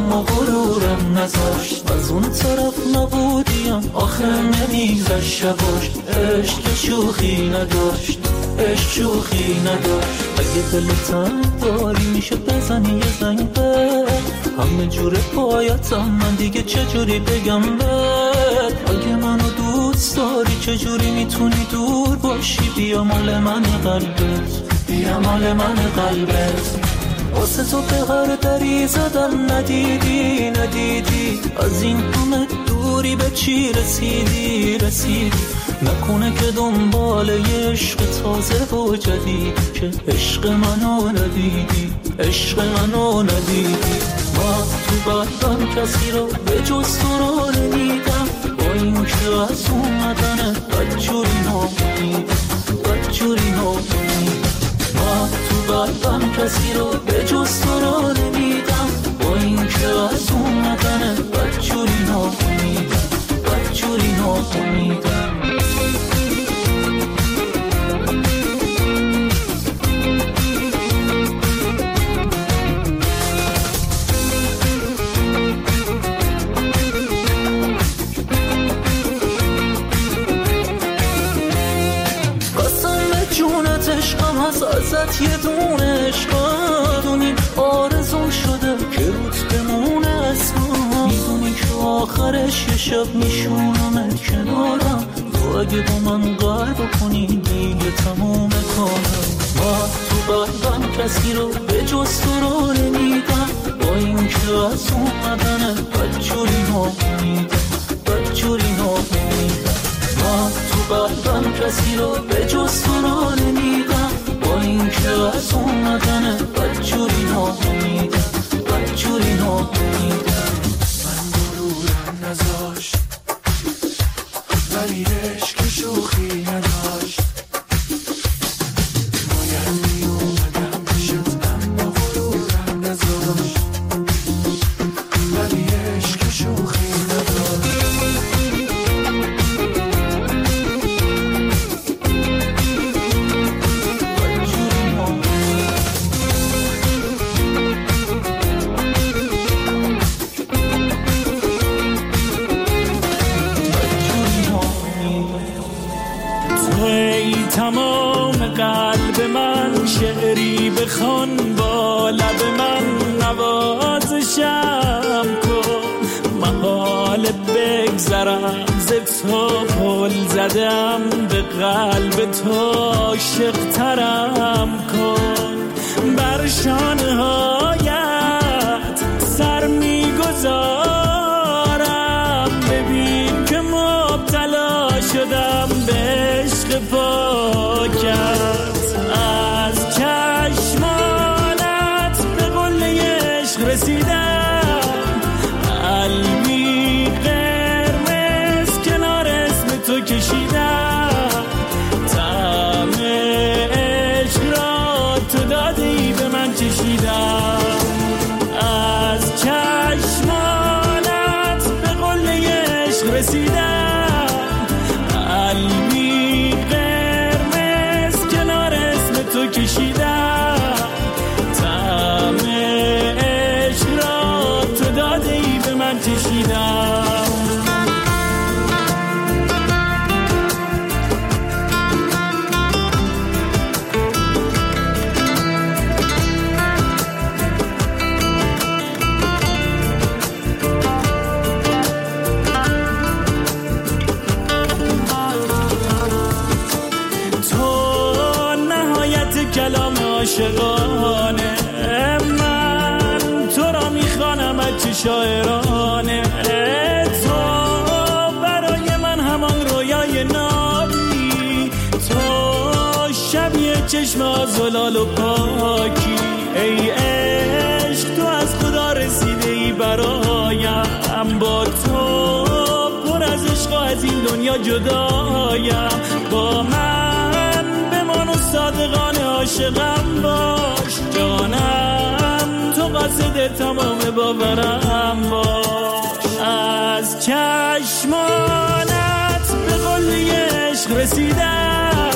اما غرورم نذاشت. از اون طرف نبودیم آخه نمیگذشت شباش. عشق شوخی نداشت، عشق شوخی نداشت. اگه دلتم داری میشه بزنی یه زنگ به همه جور پایتم، من دیگه چجوری بگم بهت. اگه منو دوست داری چجوری میتونی دور باشی؟ بیا مال من قلبت، بیا مال من قلبت. واسه تو به هر دری زدم ندیدی ندیدی. از این همه دوری به چی رسیدی رسیدی؟ نکنه که دنبال یه عشق تازه و جدید که عشق منو ندیدی، عشق منو ندیدی. من تو قلبم کسی رو به جز تو رو نمیدم، با این که از اومدنه بدجوری نامیدم، بدجوری نامیدم. من تو قلبم کسی رو به جز تو رو نمیدم، با این که از اومدنه بدجوری نامیدم، بدجوری نامیدم. ازت یه دونه عشقا دونی آرزو شده که روت بمونه اسما. میدونی که آخرش یه شب میشونمت کنارم، تو اگه با من قرار کنی دیگه تموم کارم. من تو قلبم کسی رو به جز تو رو نمیدم، با این که از اومدنه بدجوری نامیدم، بدجوری نامیدم. من تو قلبم کسی رو به جز تو رو نمیدم، با این که از اومدنه بدجوری نامیدم، بدجوری نامیدم. من غرورم نذاشت ولی عشق شوخی نداشت. باید می اومدم پیشت اما غرورم نذاشت ولی عشق شوخی نداشت. تمام قلب من شعری بخوان، با لب من نوازشم کن. محال بگذرم ز تو، پل زدم به قلب تو، عاشق ترم کن. بر شانه هایت سر میگذارم، ببین که مبتلا شدم به عشق پاکت. از چشمانت به قله عشق رسیدم، قلبی قرمز کنار اسم تو کشیدم. طعم عشق را تو دادی به من چشیدم. از چشمانت به قله عشق رسیدم، قلبی قرمز کنار اسم تو کشیدم. طعم عشق را تو داده ای به من چشیدم. کلام عاشقانه من تو را میخوانم از شاعرانه. تو برای من همان رویای نابی، تو شبیه چشم آزلال و پاکی. ای عشق تو از خدا رسیده ای برایم، با تو پر از عشق از این دنیا جدایم. با من بمان و صادقانه عاشقم باش، جانم تو قصد تمام باورم باش. از چشمانت به قله عشق رسیدم،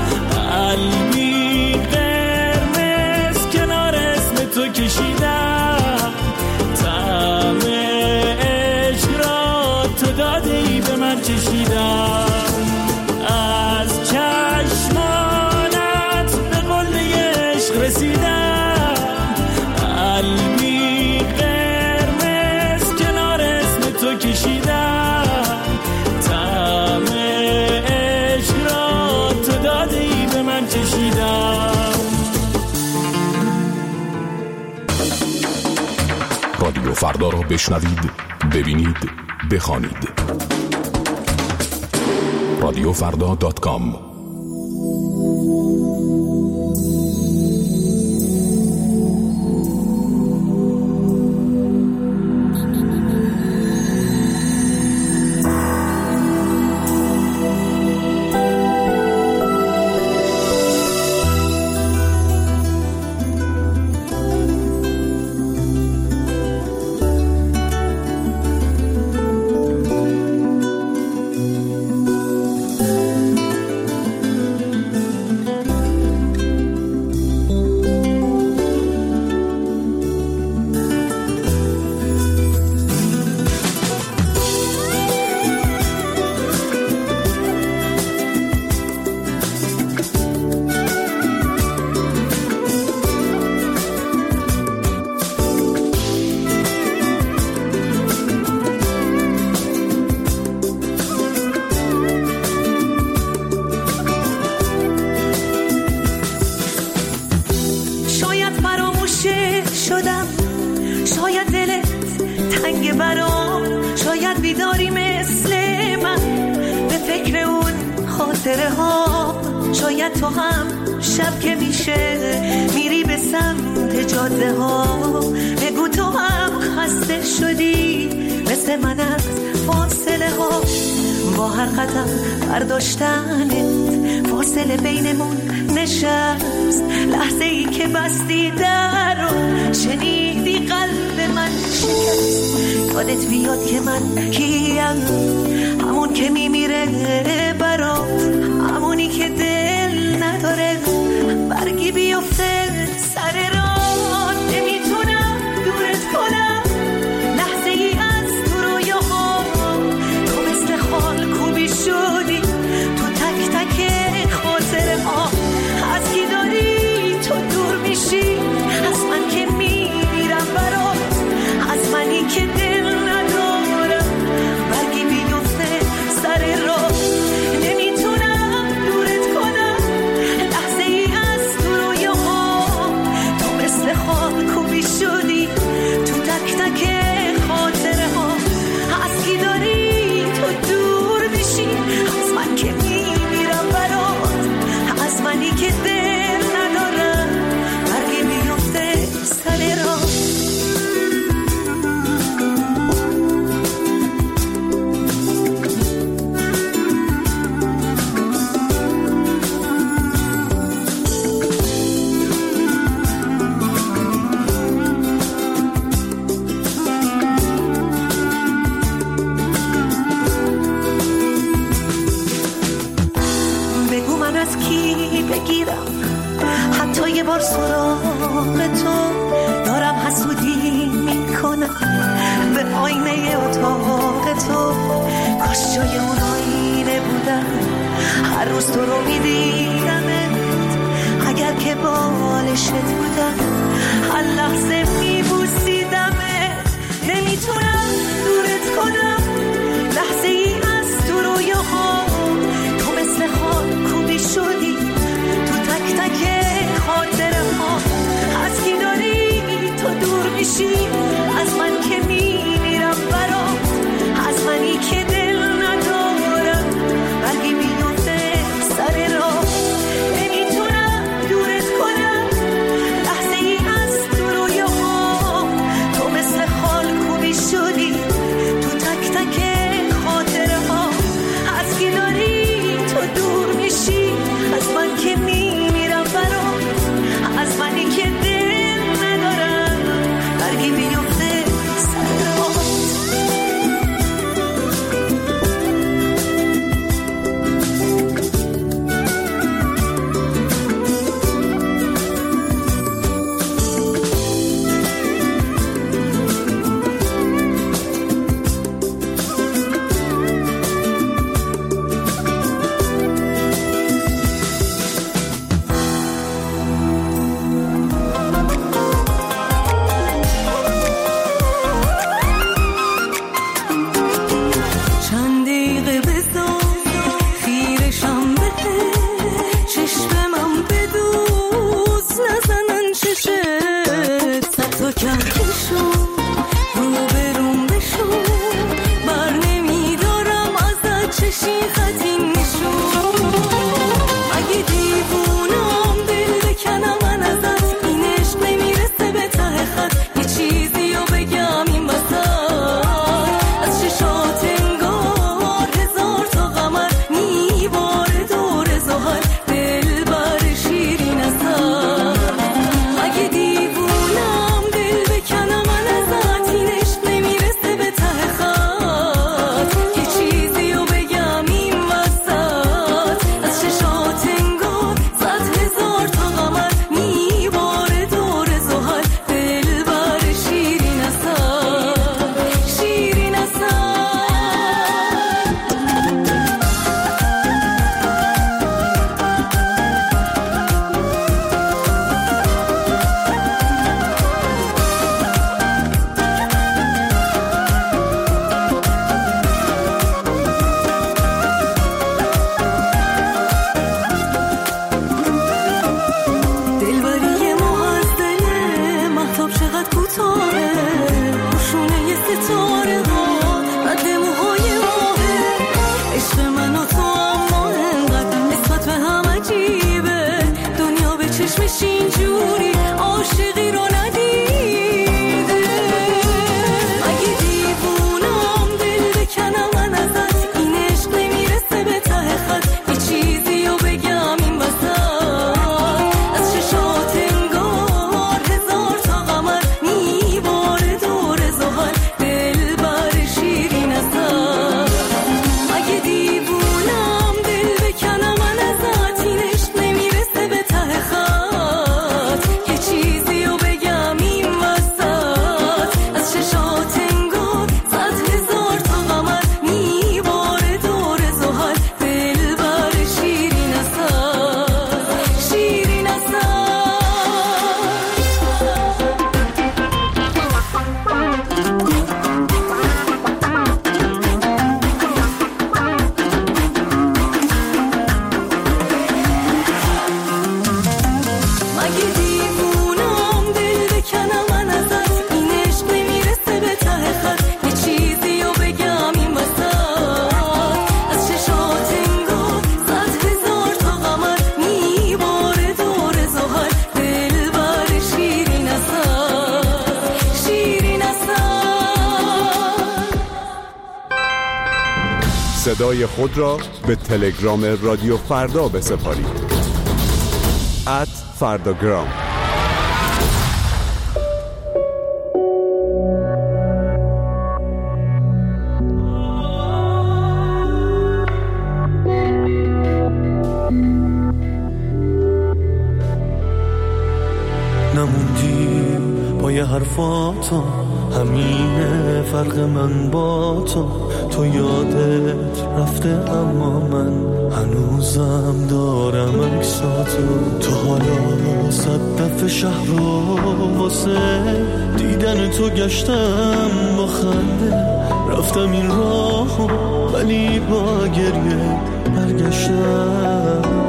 قلبی قرمز کنار اسم تو کشیدم. چشیدم از چشمانت به قله عشق رسیدم قلبی قرمز کنار اسم تو کشیدم طعم عشق را تو دادی به من چشیدم. رادیو فردا را بشنوید، ببینید، بخوانید. radiofrda.com شاید تو هم شب که میشه میری به سمت جاده ها بگو تو هم خسته شدی مثل من از فاصله ها با هر قدم برداشتنت فاصله بینمون نشست لحظه ای که بستی در رو شنیدی قلب من شکست یادت بیاد که من کیم همون که میمیره برات همونی که دل نداره برگی بیفته سر راه نمیتونم دورت کنم لحظه ای از تو رویاها تو مثل خال کوبی شدی تو تک تک خاطره ها از کی داری تو دور میشی از من که میمیرم برات از منی که دل ندارم برگی بیفته سر راه نمیتونم دورت کنم لحظه ای از تو رویاها تو مثل خال کوبی شدی تو تک تک خاطره ها از کی داری تو دور میشی از من که میمیرم برات از منی که دل ندارم برگی بیفته سر راه بگو من از کی بگیرم حتی یه بار سراغ تو دارم حسودی میکنم به آینه اتاق تو کاش جای اون آینه بودم هر روز تو رو میدیدمت اگر که بالشت بودم هر لحظه میبوسیدمت نمیتونم دورت کنم لحظه ای از تو رویاها تو مثل خال کوبی شدی تو تک تک خاطره ها از کی داری تو دور میشی از من که میمیرم برات از منی که دل ندارم برگی بیفته سر راه نمیتونم دورت کنم لحظه ای از تو رویاها تو مثل خال کوبی شدی تو تک صدای خود را به تلگرام رادیو فردا بسپارید. @فرداگرام. نموندی با یه حرفاتو، همینه فرق من با تو یادت رفته اما من هنوزم دارم عکساتو. تو حالا 100 دفعه شهر رو واسه دیدن تو گشتم، با خنده رفتم این راهو ولی با گریه برگشتم.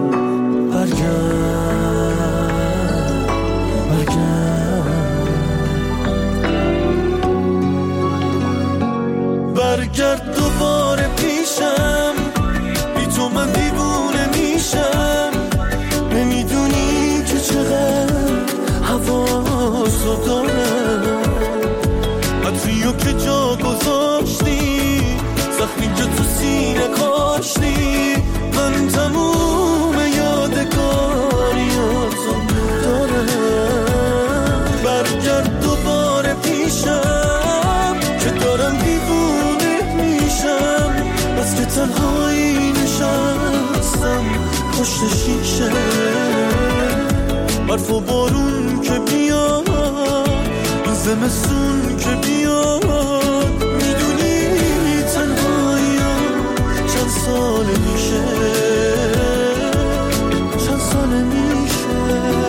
برگرد دوباره پیشم، بی تو من دیوونه میشم. نمیدونی که چقدر حواسو دارم، عطریو که جا گذاشتی، زخمی که تو سینه کاشتی. من تموم یادگاریاتو دارم. برگرد دوباره پیشم که دارم دیوونه میشم، بس که تنهایی نشستم پشت شیشه. برف و بارون که بیاد، زمستون که بیاد، میدونی تنهایی چند ساله میشه، چند ساله میشه.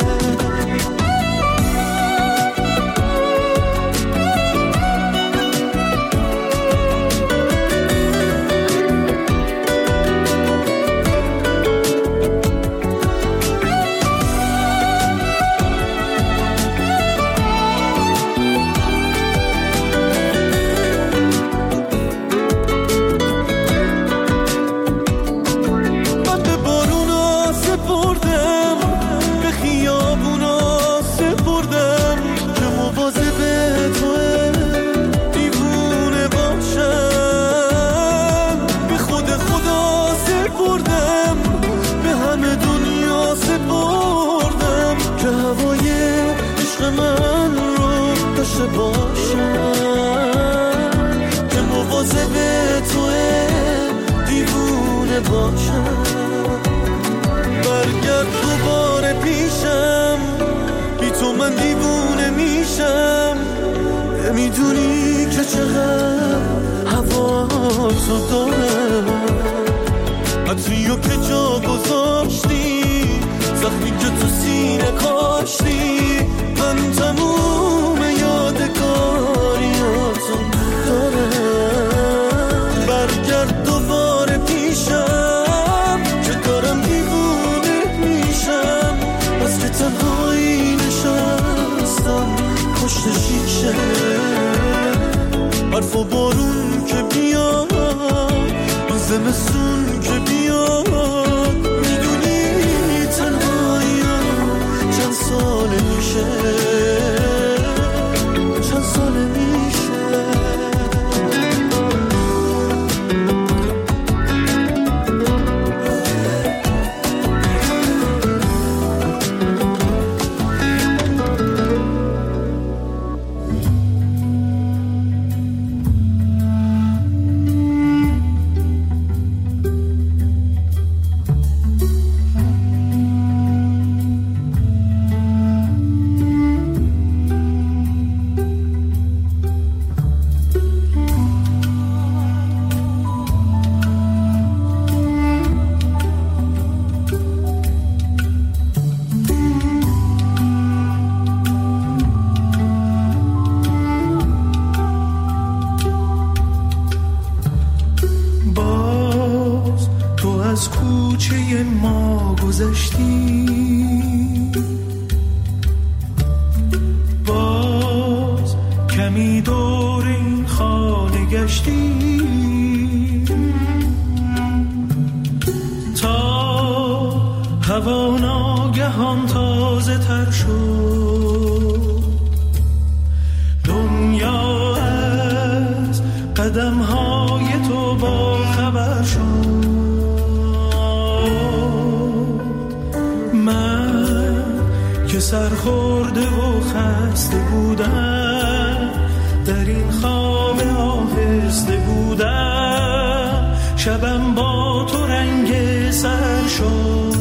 برگرد دوباره پیشم، بی تو من دیوونه میشم. نمیدونی که چقدر حواسو دارم، عطریو که جا گذاشتی، زخمی که تو سینه کاشتی. من تموم یادگاریاتو دارم. برگرد دوباره پیشم که دارم دیوونه میشم، بس که تنهایی نشستم پشت شیشه. برف و بارون که بیاد، زمستون که بیاد، میدونی تنهایی چند ساله میشه، چند ساله میشه. از کوچه ما گذشتی، باز کمی دور این خانه گشتی، تا هوا ناگهان تازه تر شد. دنیا از قدم های تو با خبر که سرخورده و خسته بودم، در این خواب آهسته بودم، شبم با تو رنگ سر شد.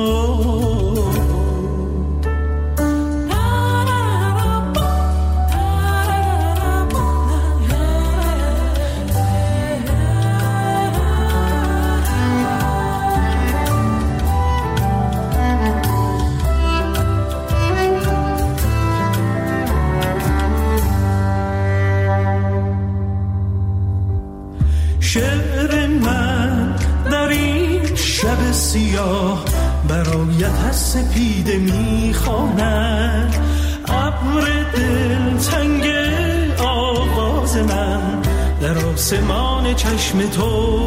شعر من در این شب سیاه برایت از سپیده میخواند، ابر دلتنگ آواز من در آسمان چشم تو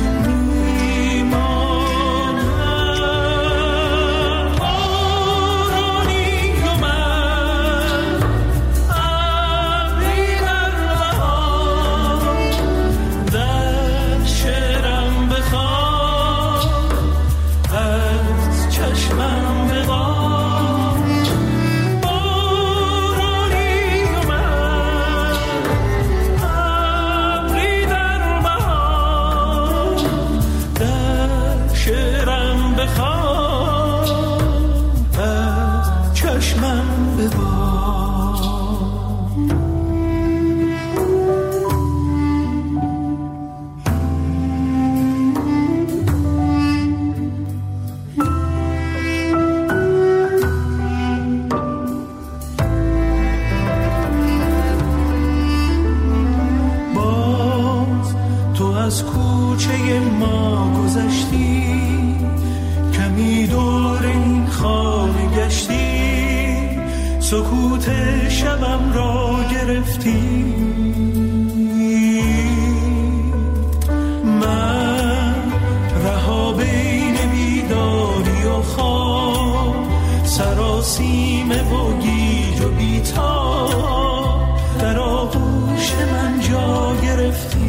از کوچه ما گذشتی، کمی دور این خانه گشتی، سکوت شبم را گرفتی. من رها بین بیداری و خواب، سراسیمه و گیج و بیتاب، در آغوش من جا گرفتی.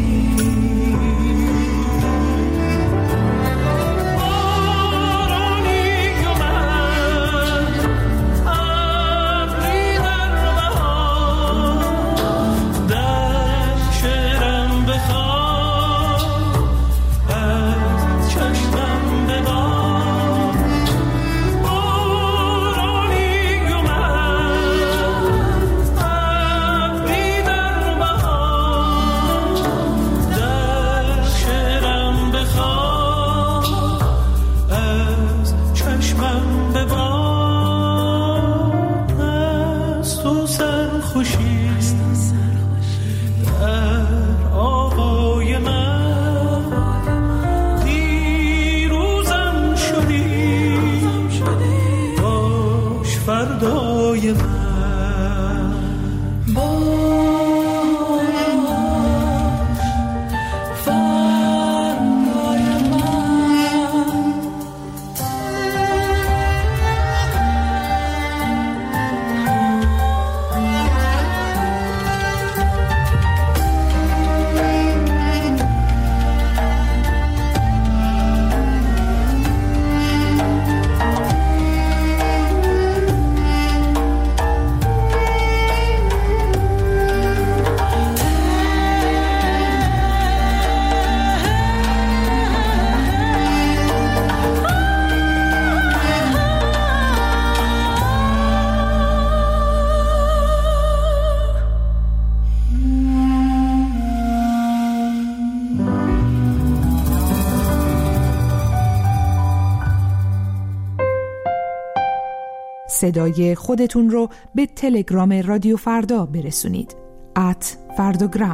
صدای خودتون رو به تلگرام رادیو فردا برسونید. @فرداگرام.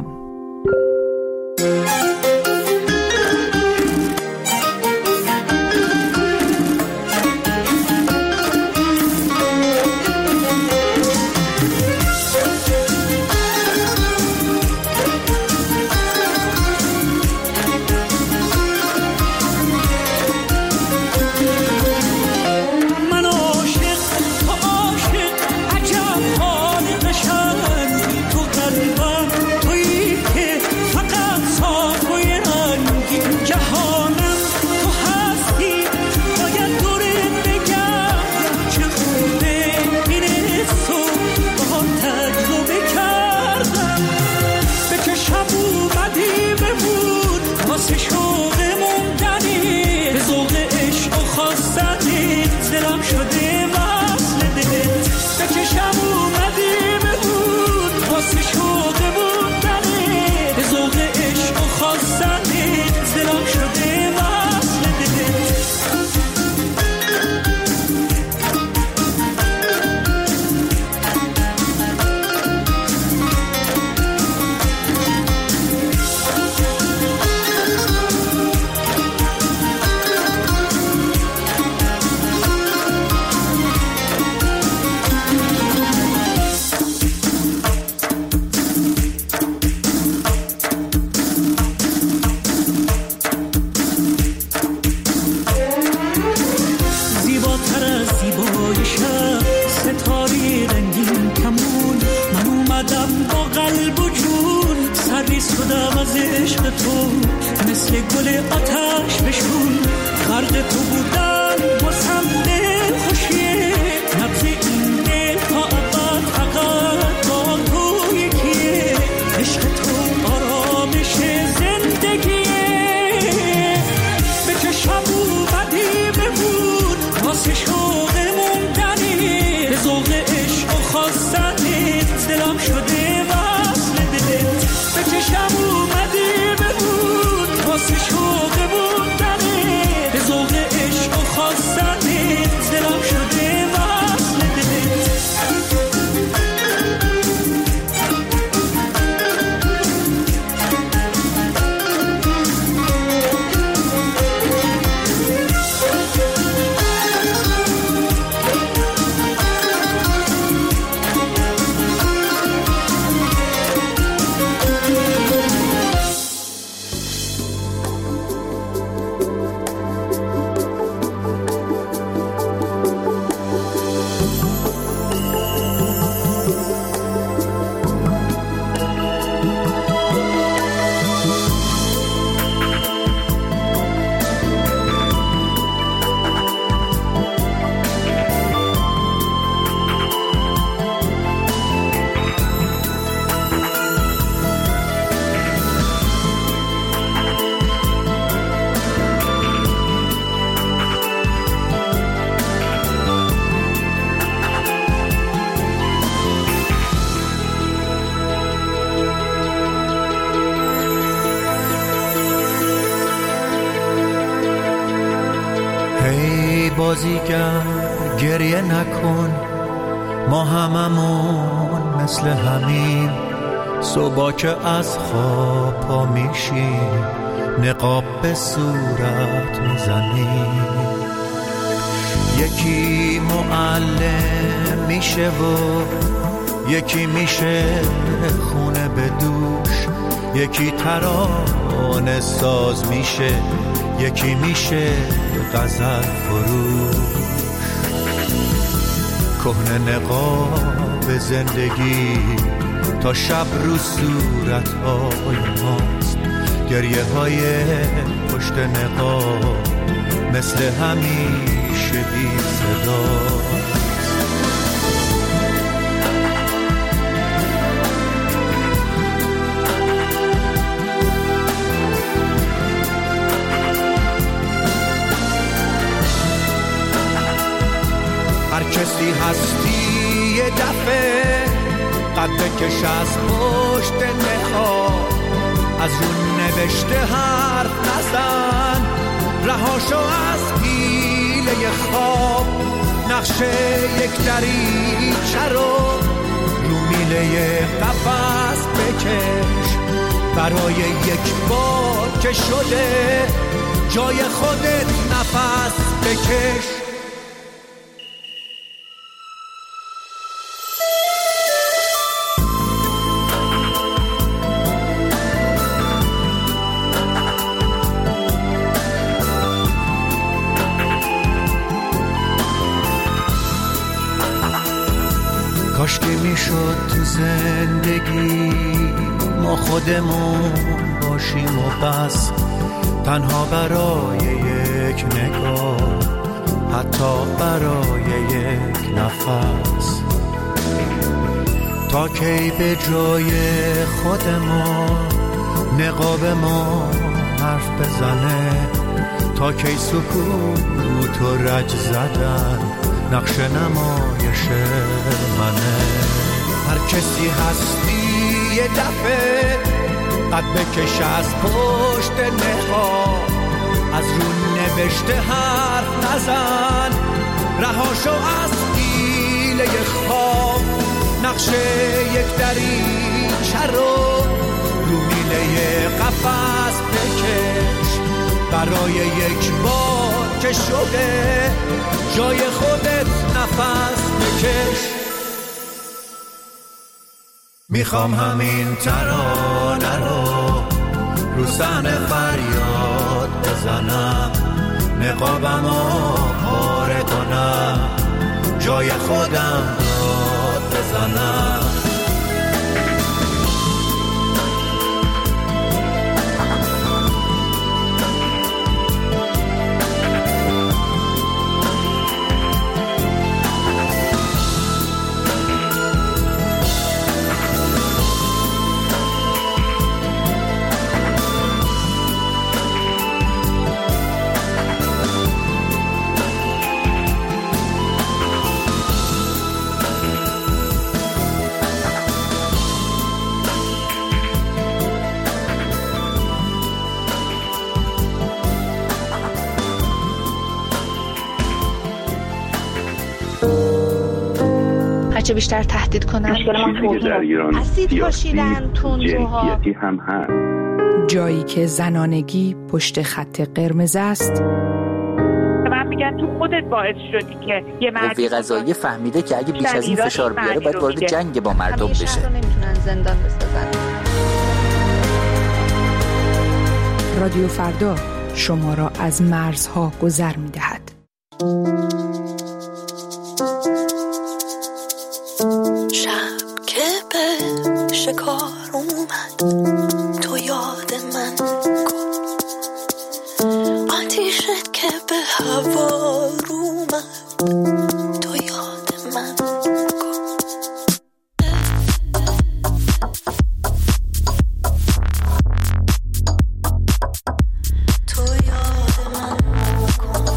عجب حال قشنگ تو قلبم توی دلم شده وصل دلت، به چشم اومدی ببود واسه شوق موندنت، به ذوق عشق و خواستنت دلم شده وصل دلت. شدم از عشق تو مثل گل آتش بشون، غرق تو بودن واسم دل خوشیه، نبض این دل تا ابد فقط با تو یکیه، عشق تو آرامش زندگیه، به چشم اومدی ببود واسه شوق موندنی، به ذوق عشق و خواستنت دلم شده وصل دلت، به چشم اومدی ببود واسه شوق موندنی، به ذوق عشق و خواستنت دلم شده وصل دلت. بازیگر گریه نکن، ما هممون مثل همین، صبح که از خواب پا میشیم نقاب به صورت میزنیم، یکی معلم میشه و یکی میشه خونه به دوش، یکی ترانه ساز میشه، یکی میشه غزل فروش، کهنه نقاب زندگی تا شب رو صورت‌های ماست، گریه های پشت نقاب مثل همیشه بی صداست. هر کسی هستی یه دفعه قد بکش از پشت نقاب، از اون نوشته حرف نزن، رهاشو از حیله خواب، نقشه یک دریچه رو میله قفس بکش، برای یک بار که شده جای خودت نفس بکش. کاش که میشد تو زندگی ما خودمون باشیم و بس، تنها برای یک نگاه، حتی برای یک نفس، تا کی به جای خودمون نقاب ما حرف بزنه، تا کی سکوت و رج زدن نقش نمایش منه. هر کسی هستی یه دفعه قد بکش از پشت نقاب، از رو نوشته حرف نزن، رهاشو از دیله خواب. نقش یک دریچه رو میله قفس بکش، برای یک بار که شده جای خودت نفس بکش. میخوام همین ترانه رو صحنه فریاد بزنم، نقابمو پاره کنم، جای خودم داد بزنم. هرچه بیشتر تهدید کنن اسید پاشیدن تندروها هم هست. جایی که زنانگی پشت خط قرمز است. من میگم تو خودت باعث شدی که یه قوه قضاییه فهمیده که اگه بیش از این فشار بیاره باید وارد جنگ با مردم بشه. نمیتونن زندان بسازن. رادیو فردا شما را از مرزها گذر میدهد. شب که به شکار اومد تو یاد من کن، آتیشت که به هوا اومد تو یاد من کن. تو یاد من کن.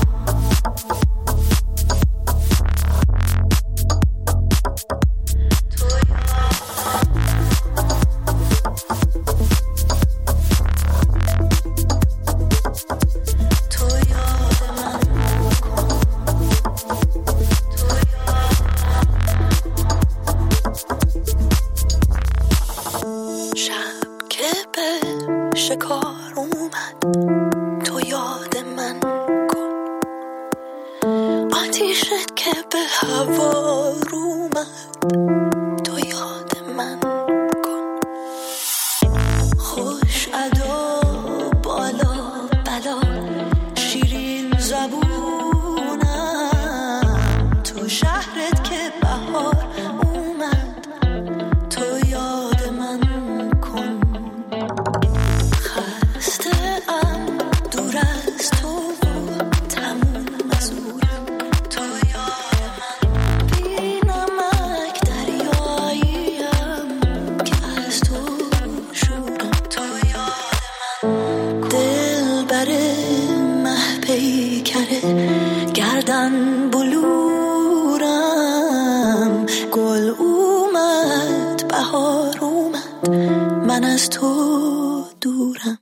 شکار اومد تو یاد من کن، آتیشت که به هوا اومد تو یاد من کن. خوش ادا بالا بلا شیرین زبونم، تو شهرت که بهار اومد تو یاد من کن. دور از تو تموم مزورم تو یاد من. بی نمک دریاییم که از تو شورم تو یاد من. دل بره مه پیکره گردن بلورم، گل اومد بهار اومد من از تو دورم.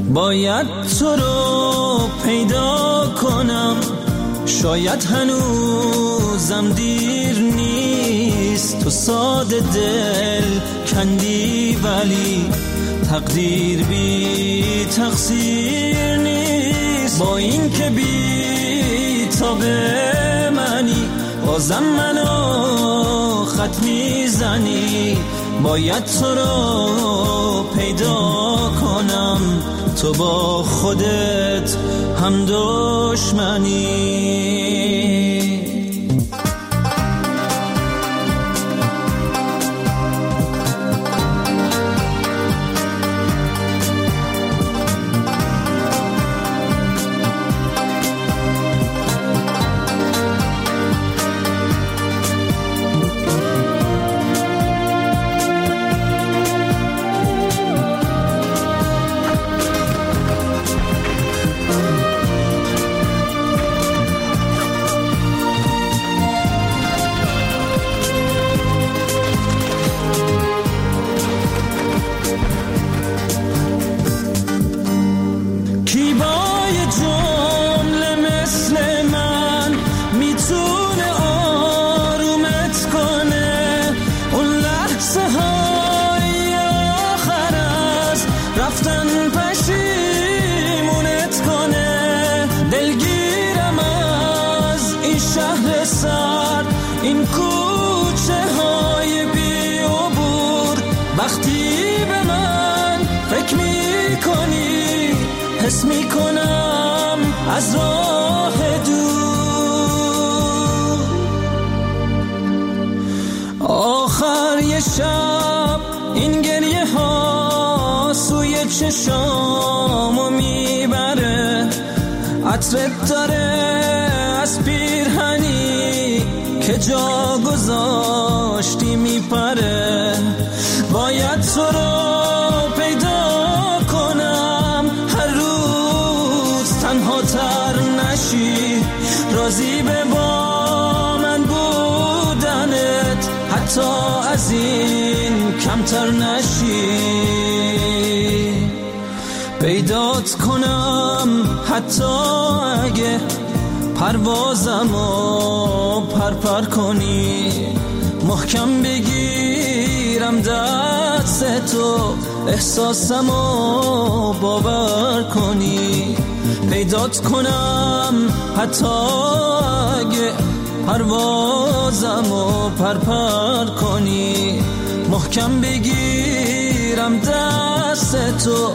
باید تو رو پیدا کنم، شاید هنوزم دیر نیست. تو ساده دل کندی ولی تقدیر بی تقصیر نیست. با این که بی تاب منی بازم منو خط میزنی. باید تو رو پیدا کنم، تو با خودت هم دشمنی. این کوچه های بی عبور، وقتی به من فکر می کنی حس می کنم از راه دور. آخر یه شب این گریه ها سوی چشامو میبره، عطرت داره از پیرهنی که جا گذاشتی میپره. باید تو رو پیدا کنم، هر روز تنها تر نشی، راضی به با من بودنت حتی از این کمتر نشی. پیدات کنم حتی اگه پروازمو پرپر کنی، محکم بگیرم دست تو احساسمو باور کنی. پیدات کنم حتی اگه پروازمو پرپر کنی، محکم بگیرم دست تو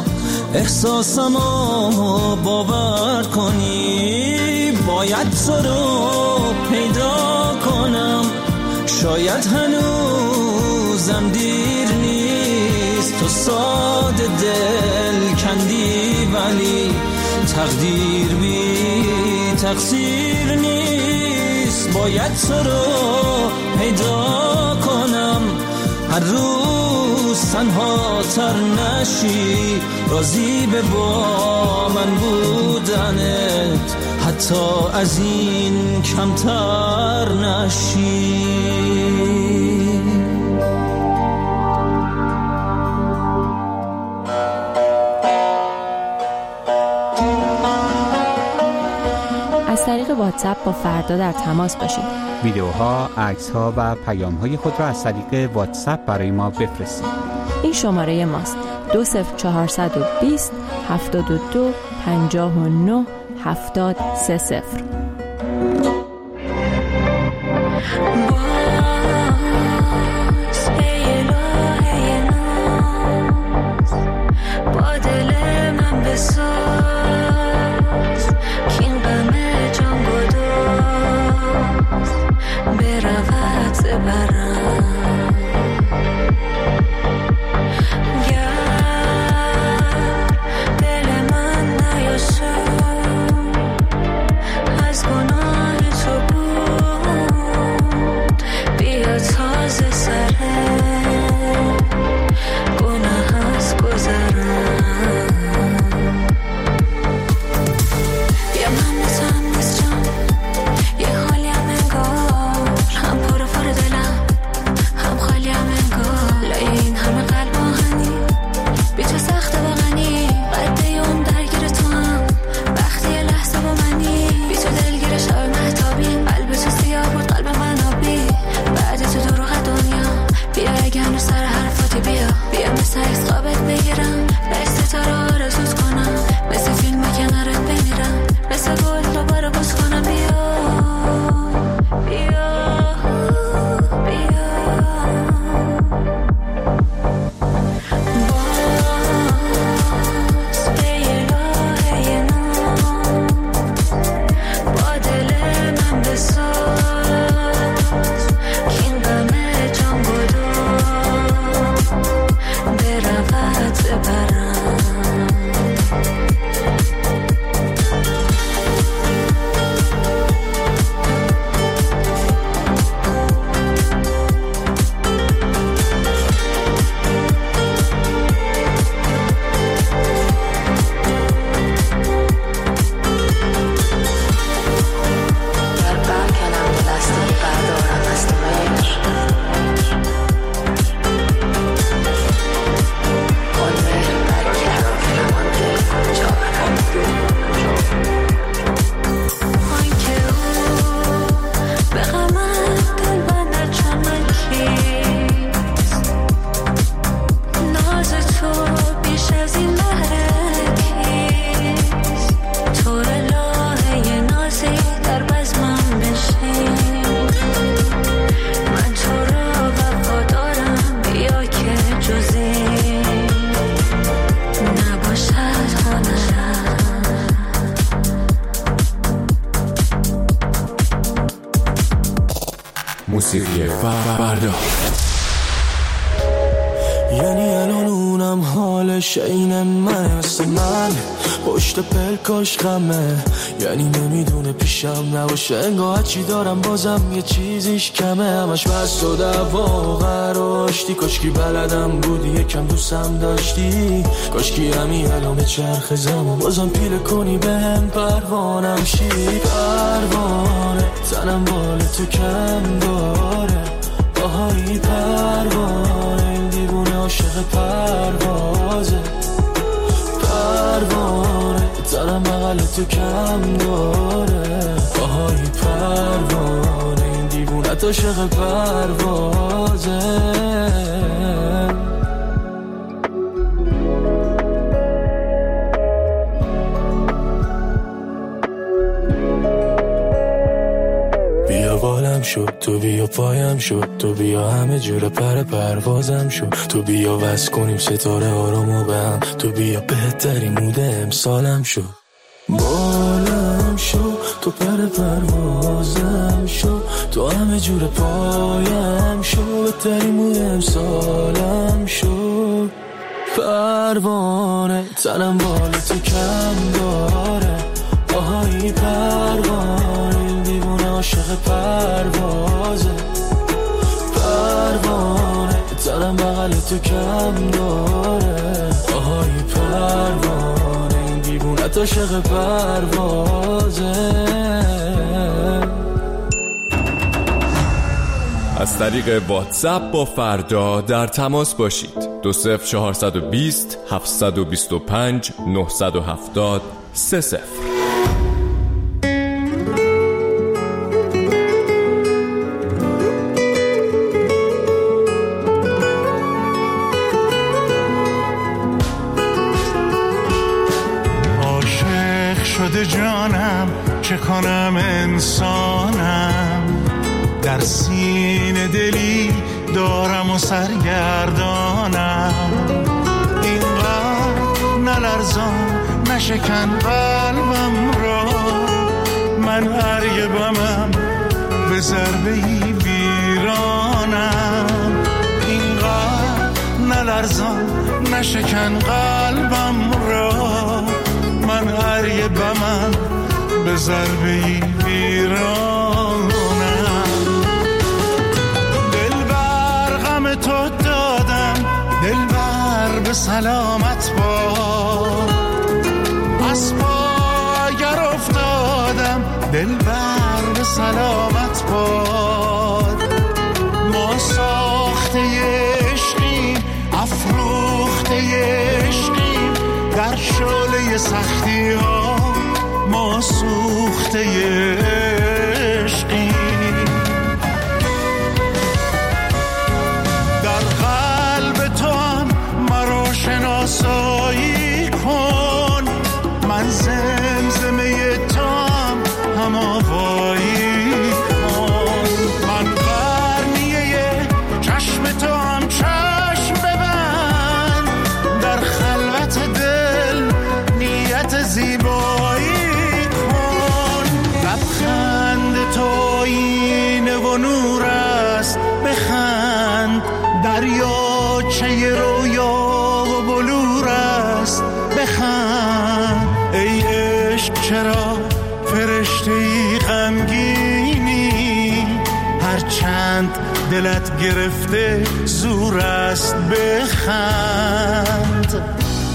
احساسمو باور کنی. باید تو رو پیدا کنم، شاید هنوزم دیر نیست. تو ساده دل کندی ولی تقدیر بی تقصیر نیست. باید تو رو پیدا کنم، هر روز تنها تر نشی، راضی به با من بودنت حتی از این کمتر نشی. از طریق واتساپ با فردا در تماس باشید. ویدیوها، عکس‌ها و پیام‌های خود را از طریق واتساپ برای ما بفرستید. این شماره ماست: 20420 72 59 7030. با دل من بساز کین غم جان گداز برود برم. گر دل من نیاشد از موسیقی فردا. یعنی الان اونم حالش عین من، مثل من پشت پلکاش غمه، یعنی نمیدونه پیشم نباشه، انگار چی دارم بازم یه چیزیش کمه، همش بس و دعوا و قراشتی، کاشکی بلدم بودی یکم دوستم داشتی، کاشکی همین الان چرخ زمان بازم پیله کنی بهم پروانم شی، پروانه تنم بال تو کم داره، باهایی پروانه این دیوونه عاشق پروازه، پروانه تنم بغل تو کم داره، باهایی پروانه این دیوونه عاشق پروازه. شد تو بیا پایم شد، تو بیا همه جور پروازم شد، تو بیا وصل کنیم ستاره آرامو به هم، تو بیا بهترین مود امسالم شد، بالم شد تو پروازم شد، تو همه جور پایم شد، بهترین مود امسالم شد، پروانه تنم بال تو کم داره، باهایی پروانه این دیوونه عاشق پروازه، پروانه تنم بغل تو کم داره، باهایی پروانه این دیوونه عاشق پروازه. از طریق واتساپ با فردا در تماس باشید. 20420 725 970 30. شده جانم چه کنم انسانم، در سینه دلی دارم و سرگردانم، اینقدر نلرزان نشکن قلبم را، من هرگ بمم به ضربه‌ای ویرانم، اینقدر نلرزان نشکن قلبم را، من هر یه بمم به ضربه‌ای ویرانم، دلبر غم تو دادم، دلبر به سلامت باد، از پا اگر افتادم، دلبر به سلامت باد، ما ساخته عشقیم افروخته عشقیم، در شعله سختی ها ما سوخته عشقیم، در قلب تو هم مرا شناسایی کن، من زمزمه تو هم هماوایی کن، من قرنیه چشم تو هم چشم ببند، در خلوت دل نیت زیبایی کن، لبخند تو آینه و نور است بخند، دریاچه رویا و بلور است بخند، ای عشق چرا فرشته‌ای غمگینی، هرچند دلت گرفته زور است بخند.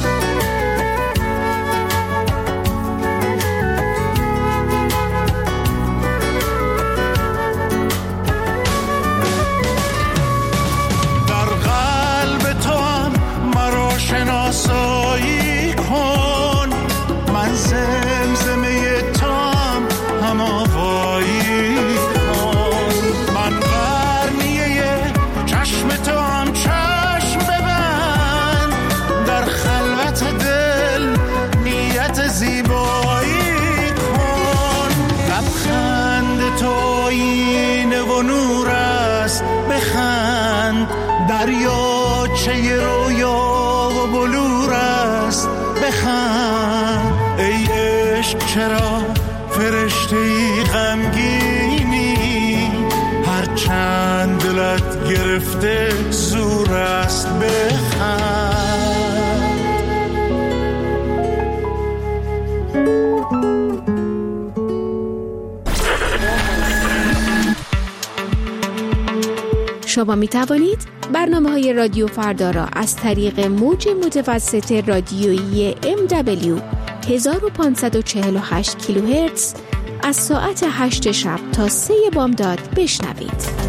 شناسایی کن، من زمزمه تام هماوایی کن، من قرنیه چشم تو هم چشم ببند، در خلوت دل نیت زیبایی کن، لبخند تو آینه و نور است بخند، دریاچه رویا بلور است بخند، ای عشق چرا فرشته‌ای غمگینی، هرچند گرفته زور است بخند. شما می توانید برنامه‌های رادیو فردا را از طریق موج متوسط رادیویی MW 1548 کیلوهرتز از ساعت 8 شب تا 3 بامداد بشنوید.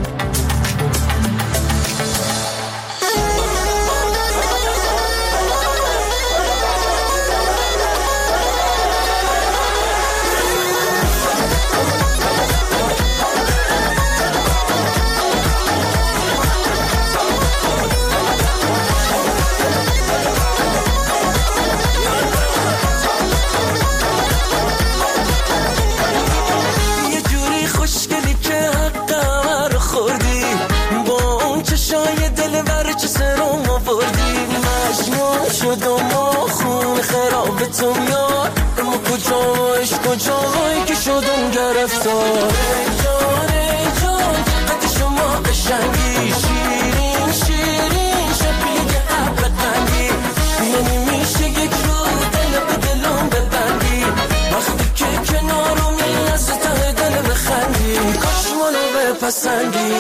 کجایی که شدم گرفتار جان قد شما قشنگی شیرین شیرین شبیه ابر قندی یعنی میشه یک رو دل به دلم ببندی وقتی که کنارمی از ته دل بخندی کاش منو بپسندی.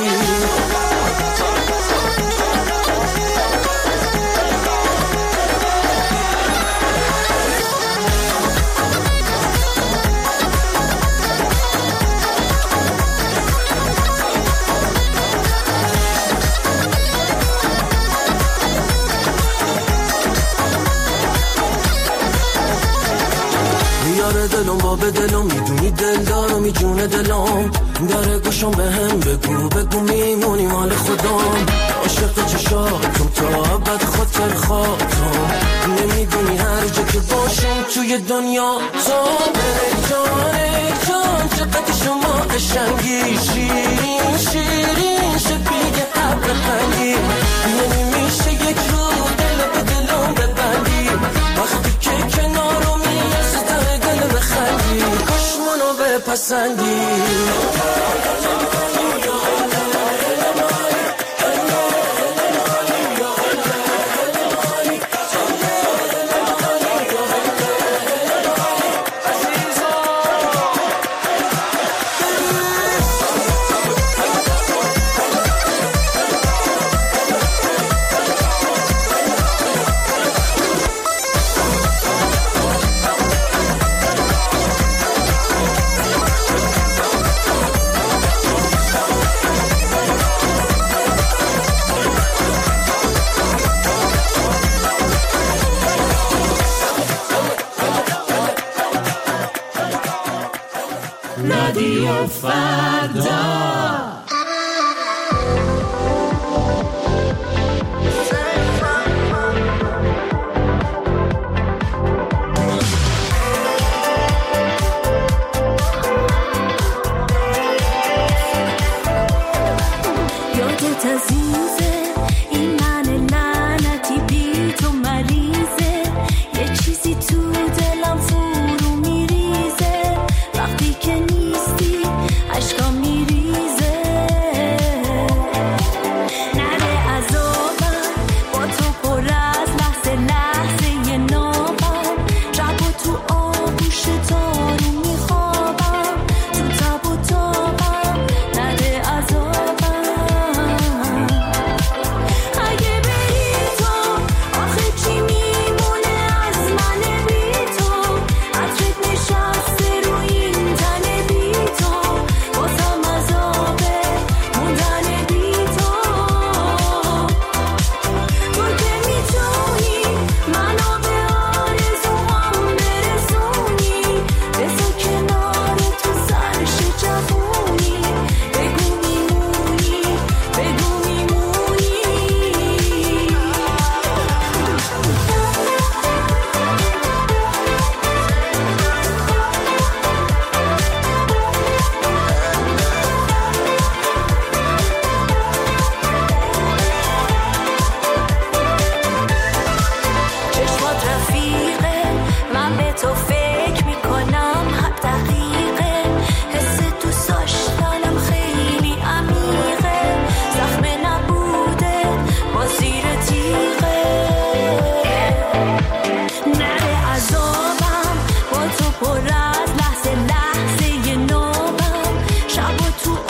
دلم با به دلم میدونی دل دارم میجونه دلم داره گوشم به هم بگو میمونی مال خودم عاشق چشاتم تا ابد خاطر خاطرم نمیدونی هر جا که باشم توی دنیا تو جان چقدر شما قشنگی شیرین شیرین شبیه ابر قندی نمیشه یک رو دل به دلم ببندی وقتی که کنارمی از ته دل بخندی کاش منو بپسندی. رادیو فردا. یادت عزیزه این من لعنتی بی تو مریضه یه چیزی تو دلم فرو میریزه وقتی که نیستی عشقام میریزه تو